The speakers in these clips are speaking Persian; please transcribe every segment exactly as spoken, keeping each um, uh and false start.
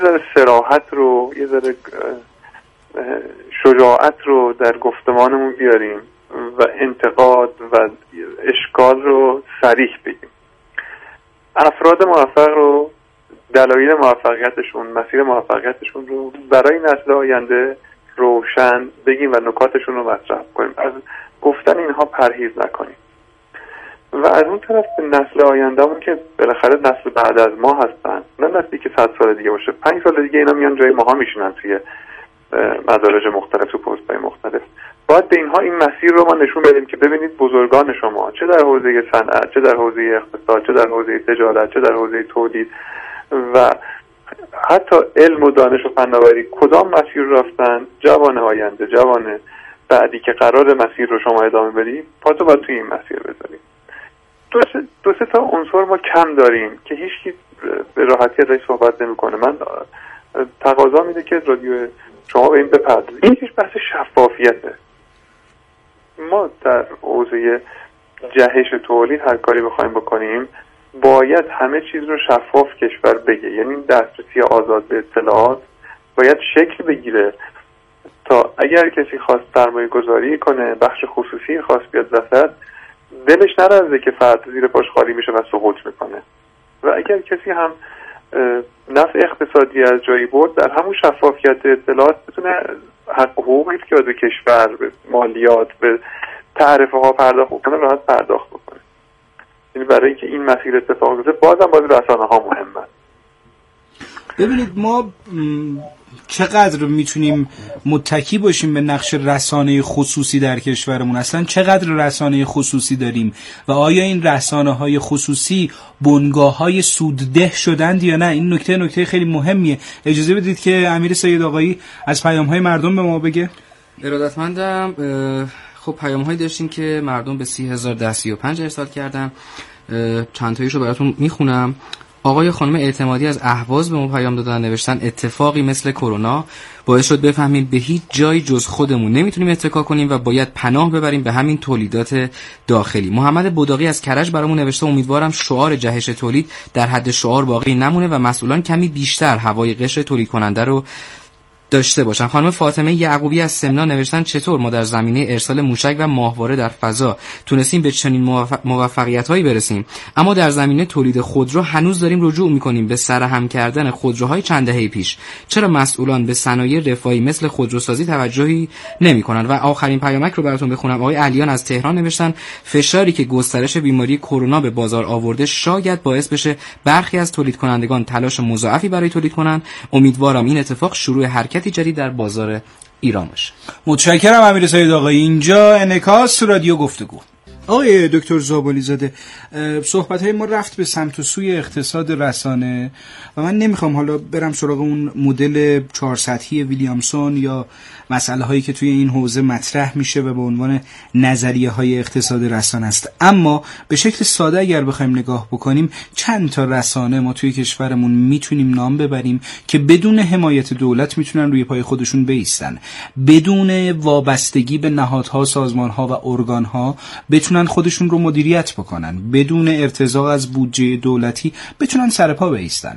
ذره صراحت رو، یه ذره شجاعت رو در گفتمانمون بیاریم و انتقاد و اشکال رو صریح بگیم. افراد موفق رو، دلایل موفقیتشون، مسیر موفقیتشون رو برای نسل آینده روشن بگیم و نکاتشون رو مطرح کنیم. از گفتن اینها پرهیز نکنیم. و از اون طرف به نسل آیندهمون که بالاخره نسل بعد از ما هستن، نه نسلی که صد سال دیگه باشه، پنج سال دیگه اینا میان جای ماها میشینن توی مدارج مختلف، تو پست‌های مختلف. باید به اینها این مسیر رو ما نشون بدیم که ببینید بزرگان شما چه در حوزه صنعت، چه در حوزه اقتصاد، چه در حوزه تجارت، چه در حوزه تولید و حتی علم و دانش و فناوری کدام مسیر رفتن. جوان آینده، جوان بعدی که قرار مسیر رو شما ادامه بدید، پاتو باید توی این مسیر بذارید. دو سه, دو سه تا عنصر ما کم داریم که هیچکی به راحتی ازش صحبت نمیکنه. من تقاضا میده که رادیو شما به این بپردازید. یکیش بحث شفافیته. ما در حوزه جهش تولید هر کاری بخوایم بکنیم باید همه چیز رو شفاف کشور بگه، یعنی دسترسی آزاد به اطلاعات باید شکل بگیره تا اگر کسی خواست سرمایه گذاری کنه، بخش خصوصی خواست بیاد وسط، دلش نرزه که فرد زیر پاش خالی میشه و سقوط میکنه. و اگر کسی هم نفع اقتصادی از جایی برد، در همون شفافیت اطلاعات بتونه حق و حقوقی که به کشور، به مالیات، به تعرفه ها پرداخت کنه راحت پرداخت بکنه. یعنی برای اینکه این مسیر اتفاق بیفته بازم باید رسانه ها مهمه. ببینید ما چقدر میتونیم متکی باشیم به نقش رسانه خصوصی در کشورمون، اصلا چقدر رسانه خصوصی داریم و آیا این رسانه های خصوصی بنگاه های سودده شدند یا نه؟ این نکته نکته خیلی مهمیه. اجازه بدید که امیر سید آقایی از پیام های مردم به ما بگه. ارادتمندم. خب پیام هایی داشتیم که مردم به سی هزار ده سی و پنج ارسال کردن، چند تاییشو براتون میخونم. آقای خانم اعتمادی از اهواز به ما پیام دادن، نوشتن اتفاقی مثل کرونا باعث شد بفهمیم به هیچ جای جز خودمون نمیتونیم اتکا کنیم و باید پناه ببریم به همین تولیدات داخلی. محمد بوداقی از کرج برامون نوشته امیدوارم شعار جهش تولید در حد شعار باقی نمونه و مسئولان کمی بیشتر هوای قشر تولید کننده رو داشته باشن. خانم فاطمه یعقوبی از سمنا نوشتن چطور ما در زمینه ارسال موشک و ماهواره در فضا تونستیم به چنین موفقیت‌هایی برسیم، اما در زمینه تولید خودرو هنوز داریم رجوع می‌کنیم به سرهم کردن خودروهای چند دهه پیش. چرا مسئولان به صنایع رفاهی مثل خودروسازی توجهی نمی‌کنند؟ و آخرین پیامک رو براتون بخونم. آقای علیان از تهران نوشتن فشاری که گسترش بیماری کرونا به بازار آورده شاید باعث بشه برخی از تولید کنندگان تلاش مضاعفی برای تولید کنند. امیدوارم این اتفاق شروع حرکت جدید در بازار ایران باشه. متشکرم امیر سید آقایی. اینجا انعکاس رادیو گفتگو. آقای دکتر زابلی زاده، صحبت‌های ما رفت به سمت و سوی اقتصاد رسانه و من نمیخوام حالا برم سراغ اون مدل چهار سطحی ویلیامسون یا مسئله هایی که توی این حوزه مطرح میشه و به عنوان نظریه های اقتصاد رسانه است، اما به شکل ساده اگر بخوایم نگاه بکنیم چند تا رسانه ما توی کشورمون میتونیم نام ببریم که بدون حمایت دولت میتونن روی پای خودشون بایستن، بدون وابستگی به نهادها، سازمانها و ارگانها بتونن خودشون رو مدیریت بکنن، بدون ارتزاق از بودجه دولتی بتونن سرپا بایستن.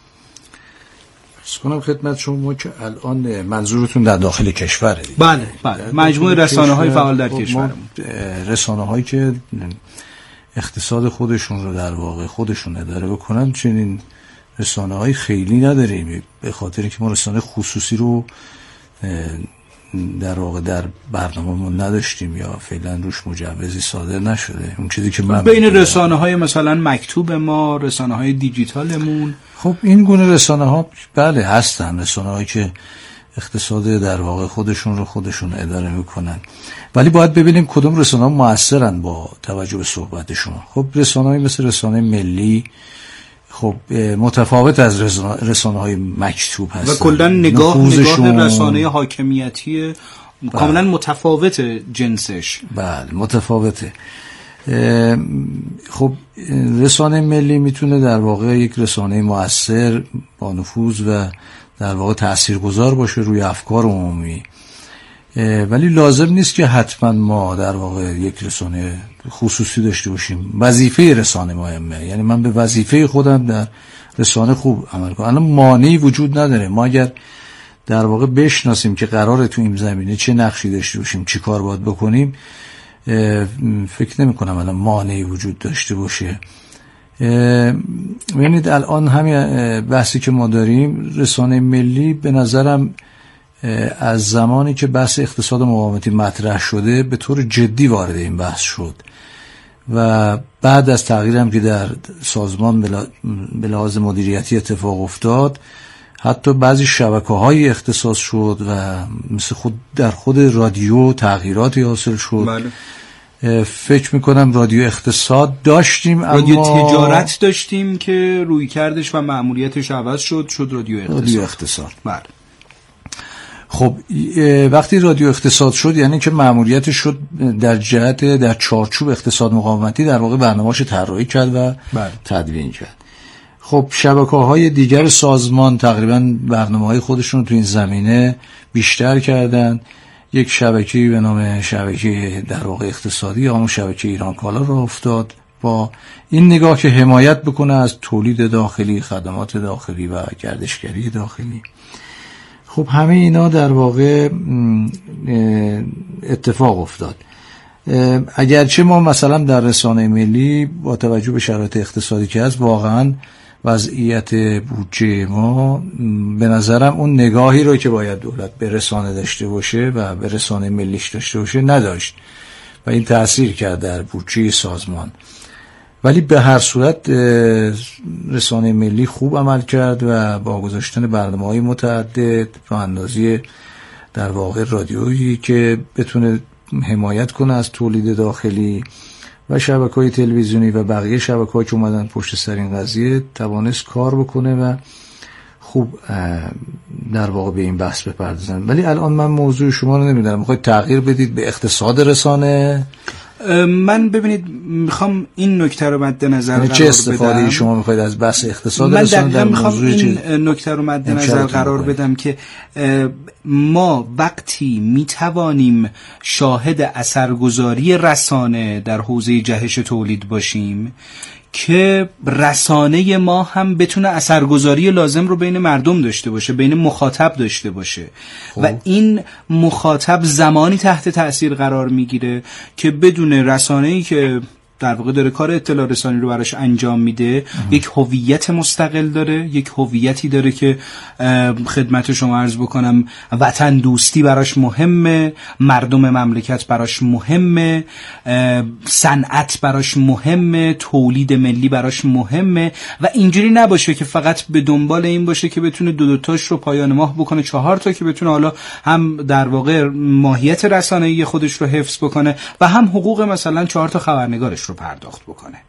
ارز کنم خدمت شما که الان منظورتون در داخل کشوره دیگه. بله بله، مجموعه رسانه‌های فعال در کشورمون، رسانه‌هایی که اقتصاد خودشون رو در واقع خودشون اداره بکنن، چنین رسانه‌های خیلی نداریم، به خاطر اینکه ما رسانه خصوصی رو در واقع در برنامه‌مون نداشتیم یا فعلا روش مجوزی صادر نشده. اون چیزی که من بین رسانه‌های مثلا مکتوب ما، رسانه‌های دیجیتالمون، خب این گونه رسانه‌ها بله هستن، رسانه‌هایی که اقتصاد در واقع خودشون رو خودشون اداره میکنن، ولی باید ببینیم کدوم رسانه‌ها موثرن با توجه به صحبت شما. خب رسانه‌های مثل رسانه ملی خب متفاوت از رسانه های مکتوب هست و کلا نگاه نگاه رسانه حاکمیتی کاملا متفاوت جنسش. بله متفاوته. خب رسانه ملی میتونه در واقع یک رسانه مؤثر با نفوذ و در واقع تاثیرگذار باشه روی افکار عمومی، ولی لازم نیست که حتما ما در واقع یک رسانه خصوصی داشته باشیم. وظیفه رسانه مهمه، یعنی من به وظیفه خودم در رسانه خوب عمل کنه. الان مانعی وجود نداره. ما اگر در واقع بشناسیم که قراره تو این زمینه چه نقشی داشته باشیم، چی کار باید بکنیم، فکر نمی کنم الان مانعی وجود داشته باشه. ببینید الان همین بحثی که ما داریم، رسانه ملی به نظرم از زمانی که بحث اقتصاد مقاومتی مطرح شده به طور جدی وارد این بحث شد و بعد از تغییرم که در سازمان به لحاظ مدیریتی اتفاق افتاد، حتی بعضی شبکه‌های اختصاص شد و مثل خود در خود رادیو تغییراتی حاصل شد. بله. فکر میکنم رادیو اقتصاد داشتیم، رادیو اما تجارت داشتیم که روی کردش و مأموریتش عوض شد شد رادیو اقتصاد. رادیو اقتصاد. بله. خب وقتی رادیو اقتصاد شد یعنی که مأموریتش شد در جهت در چارچوب اقتصاد مقاومتی در واقع برنامه‌اش طراحی کرد و بله. تدوین کرد. خب شبکه‌های دیگر سازمان تقریبا برنامه‌های خودشون رو تو این زمینه بیشتر کردن. یک شبکه‌ای به نام شبکه در واقع اقتصادی یا همون شبکه ایران کالا رو افتاد با این نگاه که حمایت بکنه از تولید داخلی، خدمات داخلی و گردشگری داخلی. خب همه اینا در واقع اتفاق افتاد. اگرچه ما مثلا در رسانه ملی با توجه به شرایط اقتصادی که هست واقعا وضعیت بودجه ما به نظرم اون نگاهی رو که باید دولت به رسانه داشته باشه و به رسانه ملیش داشته باشه نداشت و این تأثیر کرد در بودجه سازمان. ولی به هر صورت رسانه ملی خوب عمل کرد و با گذاشتن برنامه‌های متعدد راه اندازی در واقع رادیویی که بتونه حمایت کنه از تولید داخلی و شبکه‌های تلویزیونی و بقیه شبکه‌ها که اومدن پشت سر این قضیه توانست کار بکنه و خوب در واقع به این بحث بپردازن. ولی الان من موضوع شما رو نمیدونم، میخواید تغییر بدید به اقتصاد رسانه؟ من ببینید میخوام این نکته رو مد نظر قرار بدم. چه استفاده شما میخواید از بحث اقتصاد من رسانه در میخوام موضوع این نکته رو مد نظر قرار بدم که ما وقتی میتوانیم شاهد اثرگذاری رسانه در حوزه جهش تولید باشیم که رسانه ما هم بتونه اثرگذاری لازم رو بین مردم داشته باشه، بین مخاطب داشته باشه خوب. و این مخاطب زمانی تحت تأثیر قرار میگیره که بدون رسانه‌ای که در واقع داره کار اطلاع رسانی رو براش انجام میده اه. یک هویت مستقل داره، یک هویتی داره که خدمت شما عرض بکنم وطن دوستی براش مهمه، مردم مملکت براش مهمه، صنعت براش مهمه، تولید ملی براش مهمه و اینجوری نباشه که فقط به دنبال این باشه که بتونه دو دوتاش رو پایان ماه بکنه، چهار تا که بتونه حالا هم در واقع ماهیت رسانه‌ای خودش رو حفظ بکنه و هم حقوق مثلا چهار تا خبرنگارش رو پرداخت بکنه.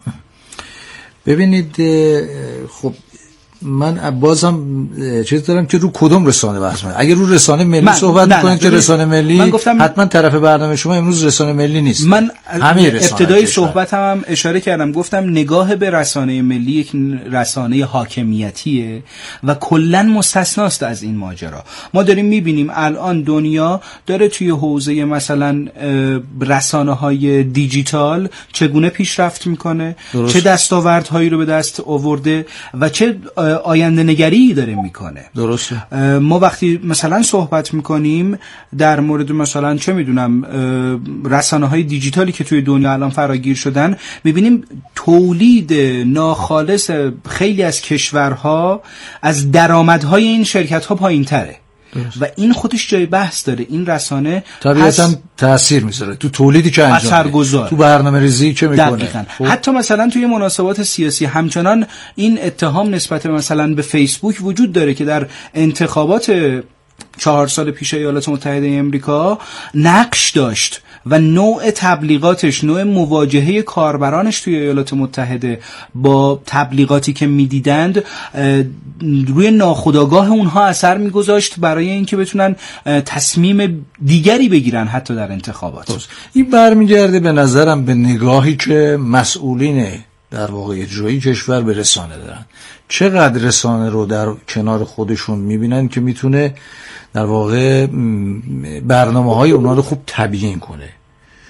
ببینید خب من بازم چیز دارم که رو کدوم رسانه بحث کنم. اگه رو رسانه ملی من صحبت می‌کنید که رسانه ملی حتما طرف برنامه شما امروز رسانه ملی نیست. من ابتدای صحبتم هم اشاره کردم، گفتم نگاه به رسانه ملی یک رسانه حاکمیتیه و کلاً مستثناست از این ماجرا. ما داریم می‌بینیم الان دنیا داره توی حوزه مثلا رسانه‌های دیجیتال چگونه پیشرفت می‌کنه، چه دستاوردهایی رو به دست آورده و چه آینده نگری داره میکنه. درسته. ما وقتی مثلا صحبت میکنیم در مورد مثلا چه میدونم رسانه های دیجیتالی که توی دنیا الان فراگیر شدن، میبینیم تولید ناخالص خیلی از کشورها از درآمدهای این شرکت ها پایین تره و این خودش جای بحث داره. این رسانه طبیعتاً تأثیر میذاره تو تولیدی که انجام میده، تو برنامه‌ریزی که میکنه. حتی مثلا توی مناسبات سیاسی همچنان این اتهام نسبت به مثلا به فیسبوک وجود داره که در انتخابات چهار سال پیش ایالات متحده امریکا نقش داشت و نوع تبلیغاتش، نوع مواجهه کاربرانش توی ایالات متحده با تبلیغاتی که میدیدند روی ناخودآگاه اونها اثر میگذاشت برای اینکه بتونن تصمیم دیگری بگیرن حتی در انتخابات. این برمیگرده به نظرم به نگاهی که مسئولین در واقع اجرایی کشور به رسانه دارن. چقدر رسانه رو در کنار خودشون میبینن که میتونه در واقع برنامه‌های اونا رو خوب تبیین کنه.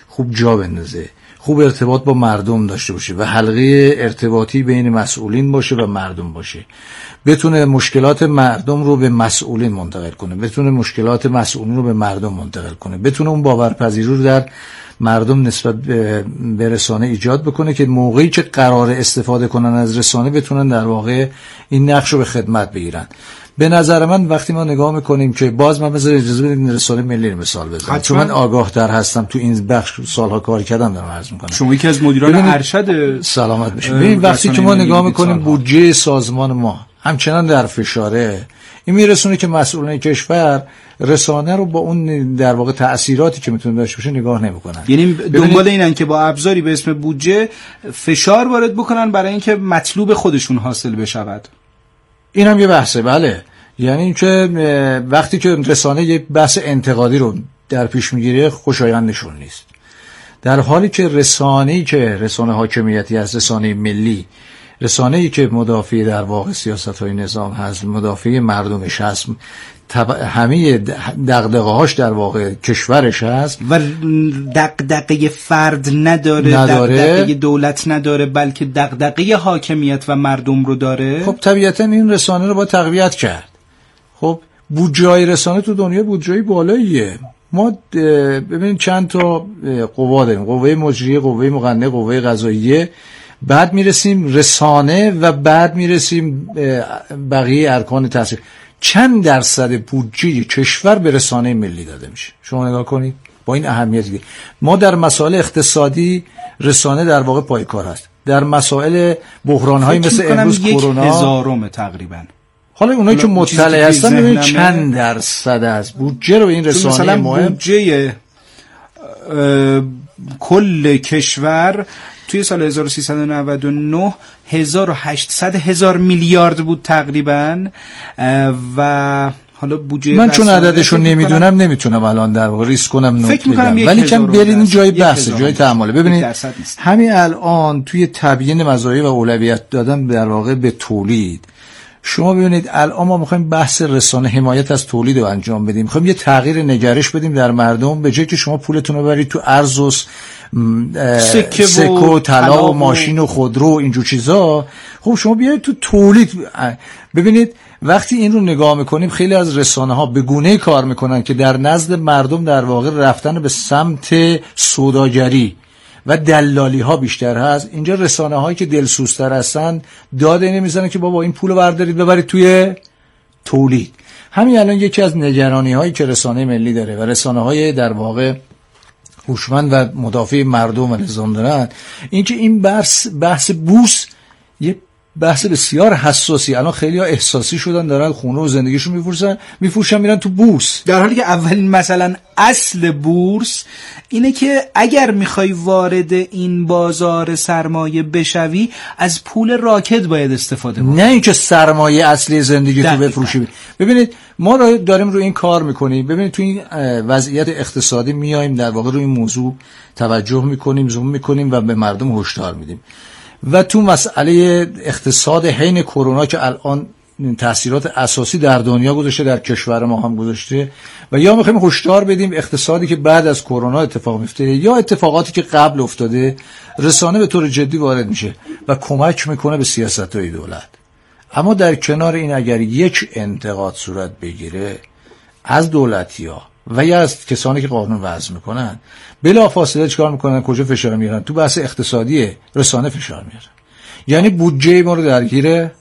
خوب جا بندازه، خوب ارتباط با مردم داشته باشه و حلقه ارتباطی بین مسئولین باشه و مردم باشه، بتونه مشکلات مردم رو به مسئولین منتقل کنه، بتونه مشکلات مسئولین رو به مردم منتقل کنه، بتونه اون باورپذیری رو در مردم نسبت به رسانه ایجاد بکنه که موقعی که قرار استفاده کنن از رسانه بتونن در واقع این نقش رو به خدمت بگیرن. به نظر من وقتی ما نگاه میکنیم که باز من مثلا اجازه بدید رسانه ملی رو مثال بزنم، چون من آگاه تر هستم، تو این بخش سالها کار کردم دارم عرض میکنم. شما یکی از مدیران ارشد سلامت باشید. ببین وقتی که ما نگاه میکنیم بودجه سازمان ما همچنان در فشاره، این میرسونه که مسئولان کشور رسانه رو با اون در واقع تأثیراتی که میتونه داشته باشه نگاه نمیکنن. یعنی دنبال اینن که با ابزاری به اسم بودجه فشار وارد بکنن برای اینکه مطلوب خودشون حاصل بشود. این هم یه بحثه. بله، یعنی اینکه وقتی که رسانه یه بحث انتقادی رو در پیش میگیره خوشایند نشون نیست، در حالی که رسانه‌ای که رسانه حاکمیتی از رسانه ملی، رسانه‌ای که مدافع در واقع سیاست‌های نظام هست، مدافع مردمش هست، همه دغدغه‌هاش در واقع کشورش هست و دغدغه فرد نداره، نداره. دغدغه دولت نداره، بلکه دغدغه حاکمیت و مردم رو داره. خب طبیعتاً این رسانه رو با تقویت کرد. خب بودجه رسانه تو دنیا بودجه بالاییه. ما ببینید چند تا قوا داریم، قوه مجریه، قوه مقننه، قوه قضاییه، بعد میرسیم رسانه و بعد میرسیم بقیه ارکان تاثیر. چند درصد بودجه کشور به رسانه ملی داده میشه؟ شما نگاه کنید با این اهمیتی. ما در مسائل اقتصادی رسانه در واقع پایکار هست، در مسائل بحران‌های مثل امروز کرونا هزارم تقریبا. حالا اونایی که مطلع هستن ببینید چند درصد از بودجه رو به این رسانه مهم، بودجه کل کشور توی سال هزار و سیصد و نود و نه هزار و هشتصد هزار میلیارد بود تقریبا. و حالا بودجه من چون عددشو نمیدونم نمیتونم الان در واقع ریسک کنم فکر میکنم، ولی کم برین جای بحث، جای تعامله. ببینید همین الان توی تبیین مزایا و اولویت دادن در واقع به تولید، شما ببینید الان ما میخوایم بحث رسانه حمایت از تولید رو انجام بدیم، میخوایم یه تغییر نگرش بدیم در مردم، به جای که شما پولتون رو برید تو ارز و سکه, سکه و طلا و ماشین و خودرو و اینجور چیزا، خب شما بیاید تو تولید. ببینید وقتی این رو نگاه میکنیم خیلی از رسانه ها به گونه‌ای کار میکنن که در نزد مردم در واقع رفتن به سمت سوداگری و دلالی ها بیشتر هست. اینجا رسانه هایی که دلسوزتر هستن داده نمیزنن که بابا این پولو بردارید ببرید توی تولید. همین الان یکی از نگرانی هایی که رسانه ملی داره و رسانه های در واقع هوشمند و مدافع مردم و نظام دارن، این که این بحث بحث بورس یه بحث بسیار حساسی، الان خیلی ها احساسی شدن، دارن خونه و زندگیشون میفروشن میفروشن میرن تو بورس، در حالی که اولین مثلا اصل بورس اینه که اگر میخوای وارد این بازار سرمایه بشوی از پول راکد باید استفاده کنی، نه اینکه سرمایه اصلی زندگی تو بفروشی. ببینید ما داریم رو این کار میکنیم، ببینید تو این وضعیت اقتصادی میایم در واقع رو این موضوع توجه میکنیم، زوم میکنیم و به مردم هشدار میدیم. و تو مسئله اقتصاد حین کرونا که الان تاثیرات اساسی در دنیا گذاشته، در کشور ما هم گذاشته، و یا میخوایم هشدار بدیم اقتصادی که بعد از کرونا اتفاق میفته یا اتفاقاتی که قبل افتاده، رسانه به طور جدی وارد میشه و کمک میکنه به سیاست‌های دولت. اما در کنار این اگر یک انتقاد صورت بگیره از دولتی‌ها و یا از کسانی که قانون وضع میکنن، بلا فاصله چیکار میکنن؟ کجا فشار میارن؟ تو بحث اقتصادی رسانه فشار میارن. یعنی بودجه ما رو درگیره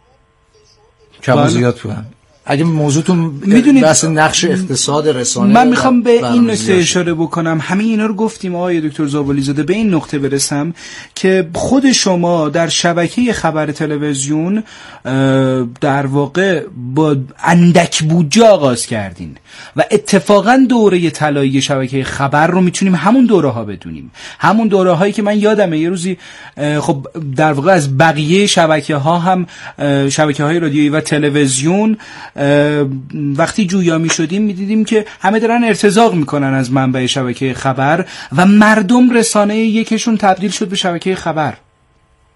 کم و زیاد تو هم. اگه موضوعتون میدونید بحث نقش اقتصاد رسانه، من میخوام به این نکته اشاره بکنم. همه اینا رو گفتیم آقای دکتر زابلی زاده، به این نقطه برسم که خود شما در شبکه خبر تلویزیون در واقع با اندک بودجه آغاز کردین و اتفاقا دوره طلایی شبکه خبر رو میتونیم همون دوره ها بدونیم، همون دوره هایی که من یادمه یه روزی خب در واقع از بقیه شبکه ها هم شبکه های رادیویی و تلویزیون وقتی جویا می شدیم می دیدیم که همه دارن ارتزاق میکنن از منبع شبکه خبر و مردم رسانه یکشون تبدیل شد به شبکه خبر.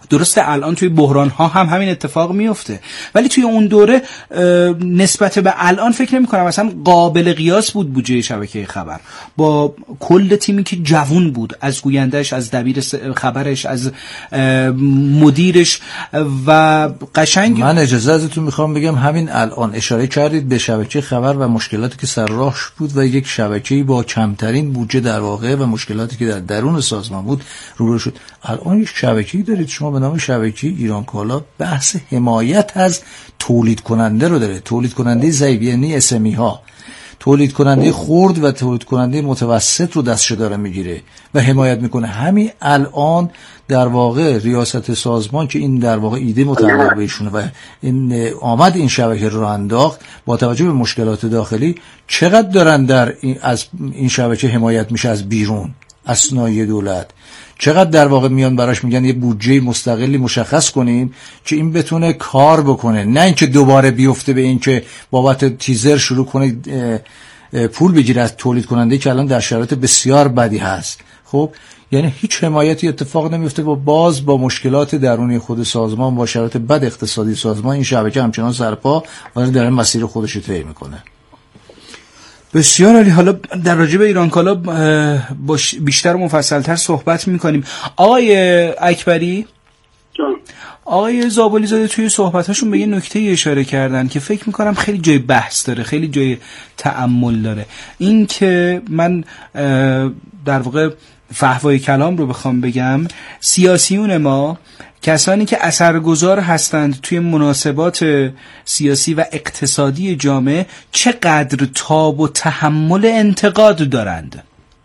درسته الان توی بحران ها هم همین اتفاق میفته، ولی توی اون دوره نسبت به الان فکر نمی کنم مثلا قابل قیاس بود بودجه شبکه خبر، با کل تیمی که جوون بود، از گویندهش، از دبیر خبرش، از مدیرش و قشنگ. من اجازه ازتون میخوام بگم همین الان اشاره کردید به شبکه خبر و مشکلاتی که سر راهش بود و یک شبکه‌ای با کمترین بودجه در واقع و مشکلاتی که در درون سازمان بود روبرو شد. الان یک شبکه‌ای دارید شما به نام شبکه ایران کالا، بحث حمایت از تولید کننده رو داره، تولید کننده ضعیف یعنی اس ام ای ها، تولید کننده خرد و تولید کننده متوسط رو دستش داره میگیره و حمایت میکنه. همین الان در واقع ریاست سازمان که این در واقع ایده متعلق به ایشونه و این آمد این شبکه رو انداخت، با توجه به مشکلات داخلی چقدر دارن در این از این شبکه حمایت میشه از بیرون، از صنایع دولت، چقدر در واقع میان براش میگن یه بودجه مستقلی مشخص کنیم که این بتونه کار بکنه، نه اینکه دوباره بیفته به این که بابت تیزر شروع کنه پول بگیره از تولید کننده که الان در شرایط بسیار بدی هست. خب یعنی هیچ حمایتی اتفاق نمیفته و باز با مشکلات درونی خود سازمان، با شرایط بد اقتصادی سازمان، این شبکه همچنان سرپا و داره مسیر خودش رو طی میکنه. بسیار عالی. حالا در راجع به ایران کالا با بیشتر و مفصل‌تر صحبت می‌کنیم. آقای اکبری، جان. آقای زابلی زاده توی صحبتاشون به یه نکته اشاره کردن که فکر می‌کنم خیلی جای بحث داره، خیلی جای تأمل داره. این که من در واقع فحوای کلام رو بخوام بگم، سیاسیون ما، کسانی که اثرگذار هستند توی مناسبات سیاسی و اقتصادی جامعه، چقدر تاب و تحمل انتقاد دارند؟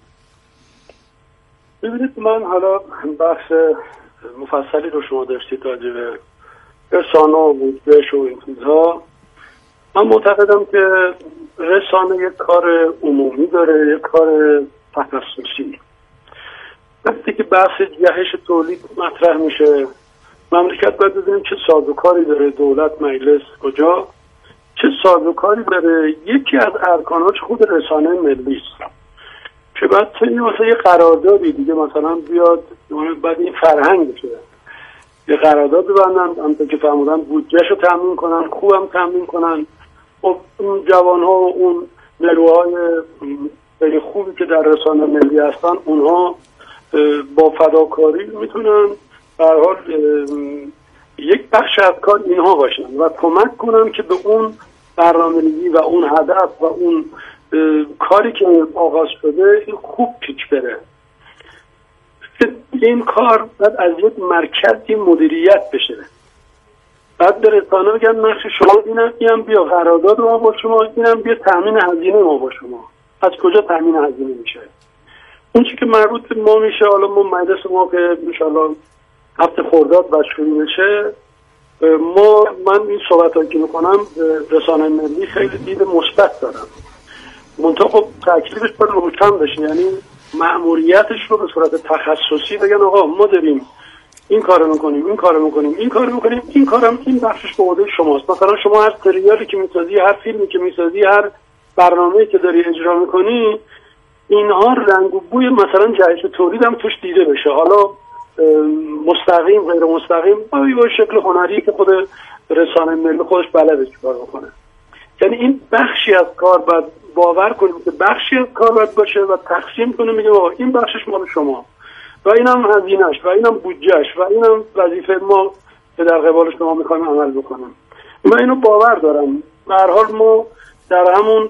ببینید، من حالا بحث مفصلی رو شما داشتید راجع به رسانه و بودجه‌اش و این چیزها. من معتقدم که رسانه یک کار عمومی داره، یک کار تخصصی. وقتی که بحث جهش تولید مطرح میشه، مملکت باید ببینیم چه سازوکاری داره، دولت، مجلس کجا چه سازوکاری داره. یکی از ارکاناش خود رسانه ملی است که باید مثلا یه قراردادی دیگه مثلا بیاد، بعد این فرهنگ بشه، یه قرارداد ببندن، همونطور که فرمودن بودجهشو تامین کنن، خوبم تامین کنن. اون جوان‌ها و اون نیروهای خیلی خوبی که در رسانه ملی هستن، اونها با فداکاری میتونن به هر حال یک بخش از کار اینها باشن و کمک کنن که به اون برنامه‌ریزی و اون هدف و اون کاری که آغاز شده این خوب پیش بره. این کار باید از یک مرکزی مدیریت بشه. بعد به رسانه بگن نقش شما اینم، اینم بیا قرارداد ما با شما، اینم بیا تامین هزینه ما با شما. از کجا تامین هزینه میشه؟ اون چی که مربوط به ما میشه، حالا ما مجلس ما که انشالله هفته خرداد و شروع بشه، ما من این صحبتایی که میکنم رسانه ملی خیلی دید مثبت دارم. منتها خب تکلیفش باید روشن بشه، یعنی مأموریتش رو به صورت تخصصی بگن آقا ما داریم این کارو میکنیم، این کارو میکنیم، این کارو میکنیم، این کارم این بخشش به عهده شماست. مثلا شما هر سریالی که میسازی، هر فیلمی که میسازی، هر برنامه‌ای که داری اجرا میکنی، اینها رنگ و بوی مثلا جهش تولید هم توش دیده بشه، حالا مستقیم غیر مستقیم، با شکل هنری که خود رسانه ملی خودش بلده چیکار بکنه. یعنی این بخشی از کار باید باور کنیم که بخشی از کار باید باشه و تقسیم کنیم، میگه آقا این بخشش مال شما و اینم هزینه‌اش و اینم بودجه‌اش و اینم وظیفه ما که در قبال شما می‌خوایم عمل بکنیم. من اینو باور دارم. به هر حال ما در همون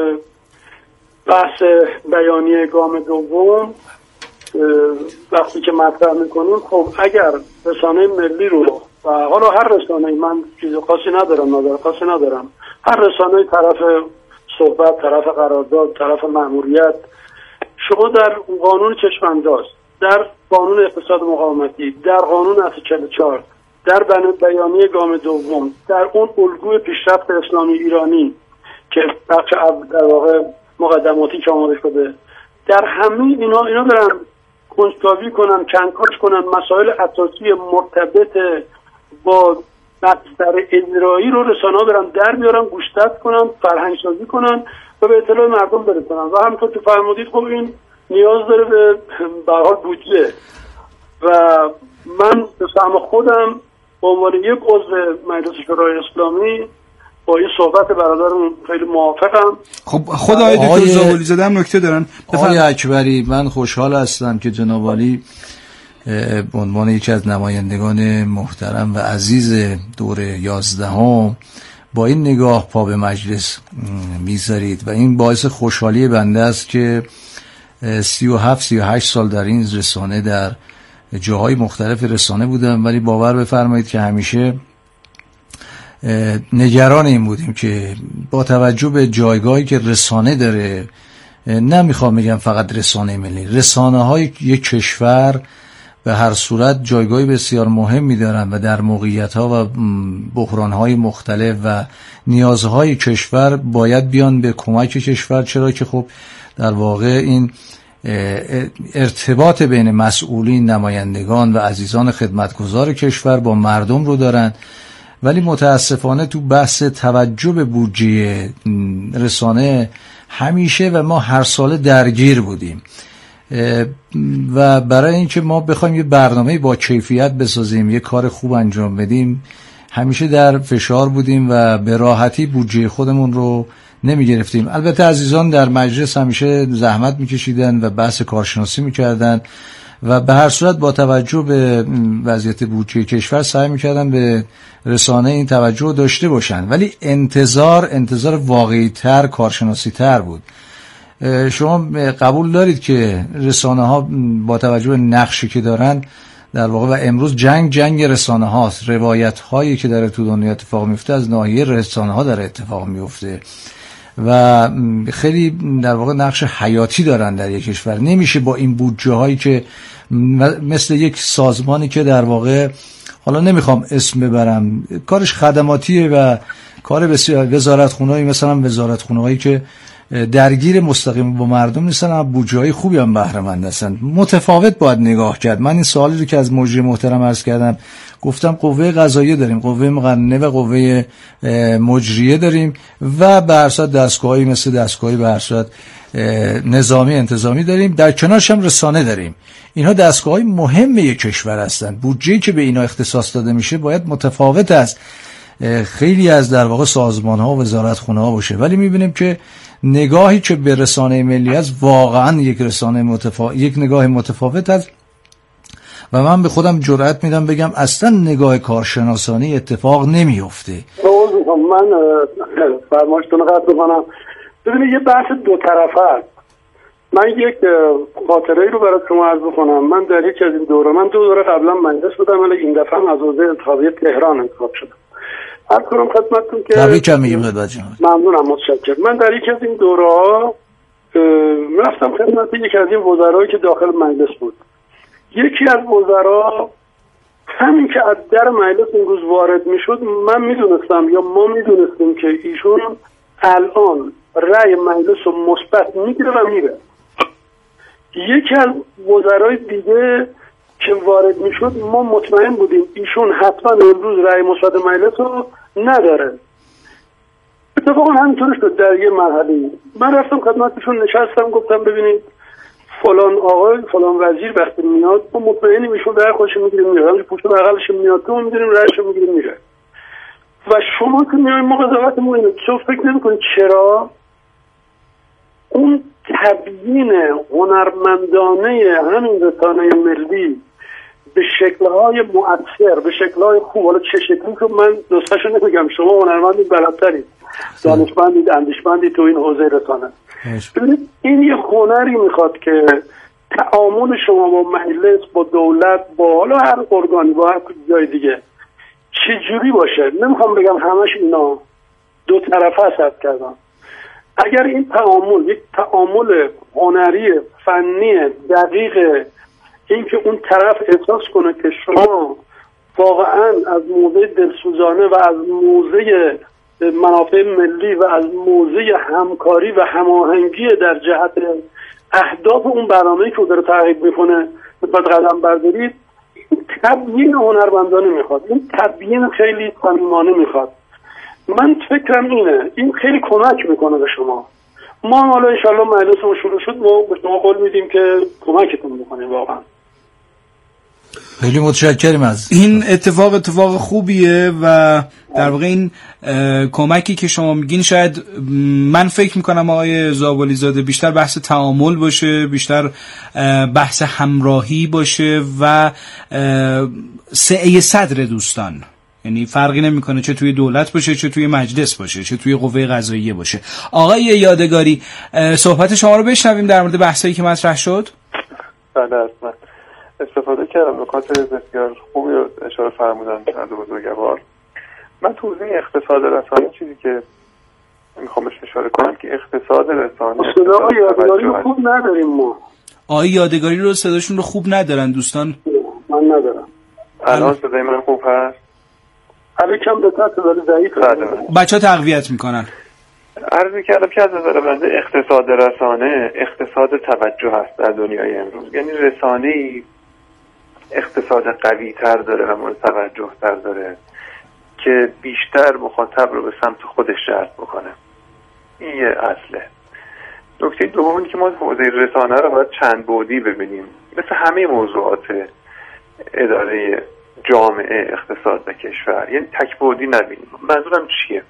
بحث بیانیه گام دوم وقتی که مطرح میکنیم، خب اگر رسانه ملی رو و حالا هر رسانه، من چیز خاصی ندارم، نظر خاصی ندارم، هر رسانه طرف صحبت، طرف قرارداد، طرف مأموریت، شما در قانون چشم‌انداز، در قانون اقتصاد مقاومتی، در قانون اساسی چهل و چهار، در بیانیه گام دوم، در اون الگوی پیشرفت اسلامی ایرانی که بخش در واقع مقدماتی که آماده شده، در همه اینا اینا برن کنجکاوی کنن، کنکاش کنن، مسائل اساسی مرتبط با بستر اجرایی رو رسانه‌ها برن در بیارن، گوشتت کنن، فرهنگ سازی کنن و به اطلاع مردم برسونن. و همونطور که فرمودید خب این نیاز داره به به حال بودجه و من به فهم خودم به عنوان یک عضو مجلس شورای اسلامی با این صحبت برادرم خیلی موافقم. خب خود آقای دکتر زابلی زاده هم نکته دارن. آقای اکبری، من خوشحال هستم که جناب عالی به عنوان یکی از نمایندگان محترم و عزیز دور یازدهم با این نگاه پا به مجلس میذارید و این باعث خوشحالی بنده است که سی و هفت سی و هشت سال در این رسانه در جاهای مختلف رسانه بودم، ولی باور بفرمایید که همیشه نگران این بودیم که با توجه به جایگاهی که رسانه داره، نمیخوام بگم فقط رسانه ملی، رسانه های یک کشور به هر صورت جایگاهی بسیار مهمی دارن و در موقعیت ها و بحران های مختلف و نیازهای کشور باید بیان به کمک کشور، چرا که خب در واقع این ارتباط بین مسئولین، نمایندگان و عزیزان خدمتگزار کشور با مردم رو دارن. ولی متاسفانه تو بحث توجه به بودجه رسانه همیشه و ما هر ساله درگیر بودیم و برای اینکه ما بخوایم یه برنامه با کیفیت بسازیم، یه کار خوب انجام بدیم، همیشه در فشار بودیم و به راحتی بودجه خودمون رو نمی گرفتیم. البته عزیزان در مجلس همیشه زحمت میکشیدن و بحث کارشناسی میکردن و به هر صورت با توجه به وضعیت بودجه کشور سعی میکردن به رسانه این توجه داشته باشن، ولی انتظار انتظار واقعی تر، کارشناسی تر بود. شما قبول دارید که رسانه ها با توجه به نقشی که دارن در واقع و امروز جنگ جنگ رسانه هاست، روایت هایی که در تو دنیا اتفاق میفته از ناحیه رسانه ها در اتفاق میفته و خیلی در واقع نقش حیاتی دارن در یک کشور. نمیشه با این بودجه هایی که مثل یک سازمانی که در واقع حالا نمیخوام اسم ببرم، کارش خدماتیه و کار بسیار وزارتخونه‌ای مثلا وزارتخونه‌هایی که درگیر مستقیم با مردم نیستن، اما بودجه‌های خوبی هم بهره مند هستن. متفاوت باید نگاه کرد. من این سوالی رو که از مجری محترم عرض کردم، گفتم قوه قضاییه داریم، قوه مقننه و قوه مجریه داریم و به هر صورت دستگاهی مثل دستگاهی به هر صورت نظامی انتظامی داریم، در کنارش هم رسانه داریم. اینها دستگاه‌های مهم یک کشور هستند. بودجه‌ای که به اینا اختصاص داده میشه باید متفاوت است خیلی از در واقع سازمان‌ها و وزارتخونه‌ها باشه، ولی می‌بینیم که نگاهی که به رسانه ملی است واقعا یک رسانه متفاوت، یک نگاه متفاوت است و من به خودم جرأت میدم بگم اصلا نگاه کارشناسانی اتفاق نمیفته. من فرمایشتون قطع کنم. ببینید یه بحث دو طرفه است. من یک خاطره رو برای شما عرض بکنم. من در یک از این دوره، من دو دوره قبلا مجلس بودم ولی این دفعه هم از حوزه انتخابی تهران انتخاب شدم. عرض کنم خدمتتون که تبریک میگم خدمت جناب. ممنونم، متشکرم. من در یک از این دوره‌ها رفتم خدمت یکی از این وزرایی که داخل مجلس بود. یکی از وزرا همین که از در مجلس این روز وارد میشد، من میدونستم یا ما میدونستیم که ایشون الان رأی مجلس رو مثبت میگیره و میره. یکی از وزرای دیگه که وارد میشد ما مطمئن بودیم ایشون حتما امروز رأی مثبت مجلس رو نداره. اتفاقا همینطور شد. در یه مرحله من رفتم خدمتشون نشستم، گفتم ببینید فلان آقای فلان وزیر وقتی میاد ما مطمئنیم ایشون رأی خودش میگیره میره، همون پشت بغلش میاد تو میدونیم رأیش میگیره میره و شما که میایین ما قضاوتمون اینه. چون فکر نمی‌کنید چرا اون تبیین هنرمندانه همین رسانه ملی به شکل‌های مؤثر، به شکل‌های خوب، حالا چه شکلی که من نسخه‌شو نمیگم، شما هنرمندید بلدترید، دانشمندید، اندیشمندید تو این حوزه رسانه. ببینید این یه هنری میخواد که تعامل شما با مجلس، با دولت، با حالا هر ارگانی، با هر جای دیگه چجوری باشه. نمیخوام بگم همش اینا دو طرفه حساب کردن. اگر این تعامل یک تعامل هنری، فنی، دقیق، این که اون طرف احساس کنه که شما واقعا از موضع دلسوزانه و از موضع منافع ملی و از موضع همکاری و هماهنگی در جهت اهداف اون برنامه‌ای که داره تحقیق میکنه مثلا قدم بردارید، این تبیین هنرمندانه میخواد، این تبیین خیلی صمیمانه میخواد. من فکرم اینه، این خیلی کمک میکنه به شما. ما حالا انشالله مجلسمون شروع شد، ما به شما قول میدیم که کمکتون میکنیم واقعا. خیلی متشکرم از این اتفاق اتفاق خوبیه و در واقع این کمکی که شما میگین شاید من فکر میکنم آقای زابلی زاده بیشتر بحث تعامل باشه، بیشتر بحث همراهی باشه و سعی صدر دوستان، یعنی فرقی نمیکنه چه توی دولت باشه چه توی مجلس باشه چه توی قوه قضاییه باشه. آقای یادگاری صحبت شما رو بشنویم در مورد بحثایی که مطرح شد. بله حتما استفاده کردم، نکات بسیار خوبی رو اشاره فرمودن از بزرگوار. من تو حوزه اقتصاد رسانه چیزی که میخوام بهش اشاره کنم که اقتصاد رسانه صدای یادگاری رو خوب نداریم ما. آقای یادگاری رو صداشون رو خوب ندارن دوستان. من ندارم. الان صدای من خوب هست؟ حالا کم به تحت ولی ضعیف هست. بچه‌ها تقویت میکنن. عرض کردم که از نظر بنده اقتصاد رسانه اقتصاد توجه هست در دنیای امروز. یعنی رسانه‌ای اقتصاد قوی تر داره و مورد توجه تر داره که بیشتر مخاطب رو به سمت خودش جلب بکنه. این یه اصله. نکته دومی که ما حوزه رسانه رو باید چند بعدی ببینیم، مثل همه موضوعات اداره جامعه اقتصاد و کشور، یعنی تک بعدی نبینیم. منظورم چیه؟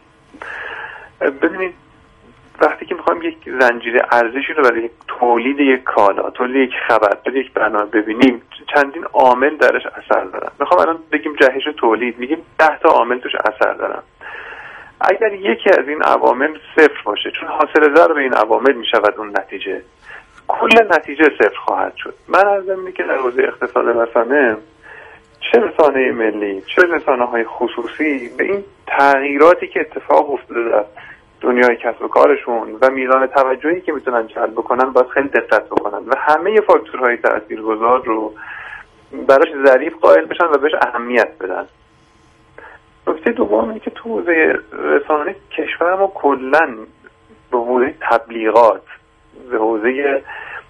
ببینید وقتی که میخوایم یک زنجیره ارزشی رو برای تولید یک کالا، تولید یک خبر، تولید یک برنامه ببینیم، چندین عامل درش اثر دارن. میخوام الان بگیم جهش تولید، میگیم ده تا عامل توش اثر دارن. اگر یکی از این عوامل صفر باشه، چون حاصل ضرب این عوامل میشود اون نتیجه، کل نتیجه صفر خواهد شد. من از اینه که در حوزه اقتصاد رسانه، چه رسانه ملی چه رسانه های خصوصی، به این تغییراتی که اتفاق افتاده در دنیای کسب و کارشون و میزان توجهی که میتونن جلب بکنن باید خیلی دقت بکنن و همه فاکتورهای تاثیرگذار رو براش ظریف قائل بشن و بهش اهمیت بدن. نکته دوم اینه که تو حوزه رسانه کشور ما کلا به حوزه تبلیغات، به حوزه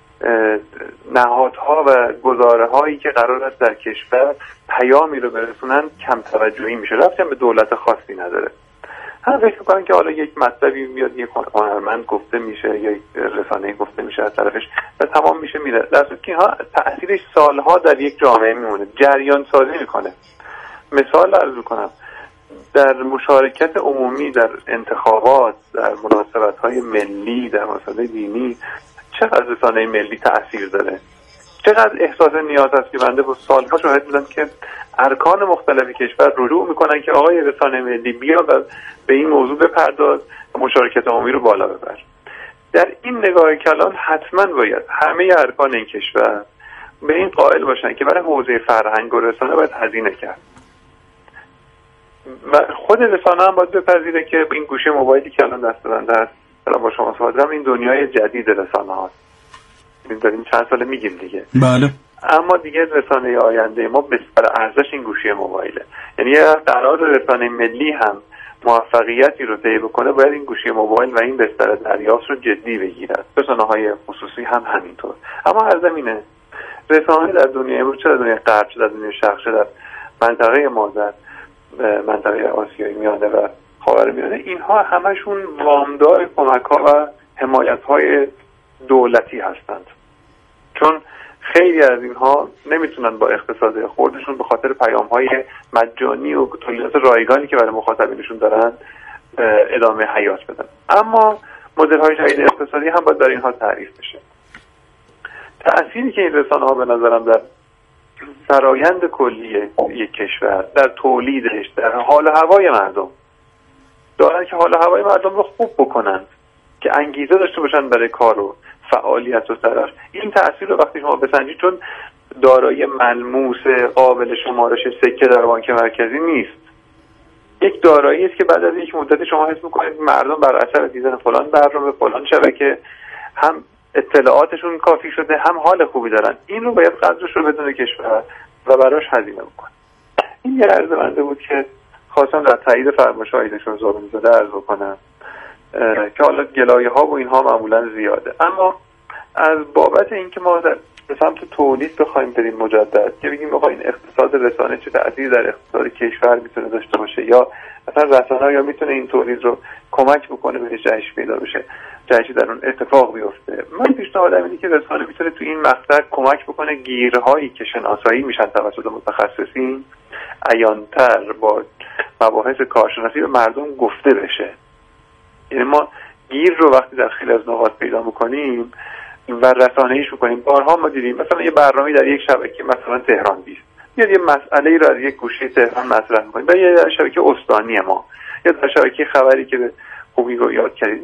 نهادها و گزاره هایی که قرار است در کشور پیامی رو برسونن کم توجهی میشه. ربطی به دولت خاصی نداره. هم فکر میکنن که حالا یک مطلبی میاد یک هنرمند گفته میشه یا یک رسانه‌ای گفته میشه از طرفش و تمام میشه میره، در صورتی که اینها تأثیرش سالها در یک جامعه میمونه، جریان سازی میکنه. مثال عرض میکنم، در مشارکت عمومی در انتخابات، در مناسبت‌های ملی، در مناسبات دینی، چقدر رسانه ملی تأثیر داره، چقدر احساس نیاز هست که بنده با سالها شاهد بودم که ارکان مختلف کشور رجوع میکنن که آقای رسانه ملی بیا و به این موضوع بپرداز و مشارکت عمومی رو بالا ببر. در این نگاه کلان حتما باید همه ارکان این کشور به این قائل باشن که برای حوزه فرهنگ و رسانه باید هزینه کرد و خود رسانه هم باید بپذیره که این گوشه موبایلی که الان دست بنده است با شما صحبت این دنیای جدید رسانه هاست. داریم چند ساله میگیم دیگه. بله. اما دیگه رسانه آینده ما بستر ارزش این گوشی موبایله. یعنی قرار رسانه ملی هم موفقیتی رو طی بکنه باید این گوشی موبایل و این بستر دریافت رو جدی بگیرد. رسانه‌های خصوصی هم همینطور. اما هر زمینه رسانه در دنیای امروز، چه در دنیای غرب چه در دنیای شرق چه در منطقه ما، در منطقه آسیای میانه و خاورمیانه، اینها همشون وامدار کمک‌ها و حمایت‌های دولتی هستند، چون خیلی از اینها نمیتونن با اقتصاد خودشون به خاطر پیام‌های مجانی و تولیدات رایگانی که برای مخاطبینشون دارن ادامه حیات بدن. اما مدل‌های جدید اقتصادی هم باید برای اینها تعریف بشه. تأثیری که این رسانه‌ها به نظرم در فرایند کلی یک کشور، در تولیدش، در حال هوای مردم دارن که حال هوای مردم رو خوب بکنن، که انگیزه داشته باشن برای کار و فعالیت و تلاش. این تأثیر رو وقتی شما بسنجید، چون دارایی ملموس قابل شمارش سکه در بانک مرکزی نیست، یک دارایی است که بعد از یک مدت شما حس می‌کنید مردم بر اثر دیدن فلان برنامه فلان شبکه هم اطلاعاتشون کافی شده، هم حال خوبی دارن. این رو باید قدرش رو بدونه کشور و براش هزینه بکنه. این یه عرض بنده بود که خواستم در تایید فرمایش‌های دکتر زابلی زاده عرض بکنم که حالا گلایه ها و اینها معمولا زیاده. اما از بابت اینکه ما در به سمت تولید بخوایم بریم مجدد که بگیم آقا این اقتصاد رسانه چه تأثیری در اقتصاد کشور میتونه داشته باشه، یا مثلا رسانه یا میتونه این تولید رو کمک بکنه بهش جهش پیدا بشه، جدید در اون اتفاق بیفته. من پیشنهادم اینه که رسانه میتونه تو این مقطع کمک بکنه گیرهایی که شناسایی میشن توسط متخصصین عیان‌تر با مباحث کارشناسی به مردم گفته بشه. یعنی ما گیر رو وقتی در خیلی از نقاط پیدا میکنیم و رسانه‌ایش میکنیم، بارها ما دیدیم مثلا یه برنامه در یک شبکه مثلا تهران بیست میاد یه مسئله ای رو از یک گوشه تهران مطرح میکنیم، یا یه شبکه استانی ما، یا در شبکه خبری که به خوبی رو یاد کردید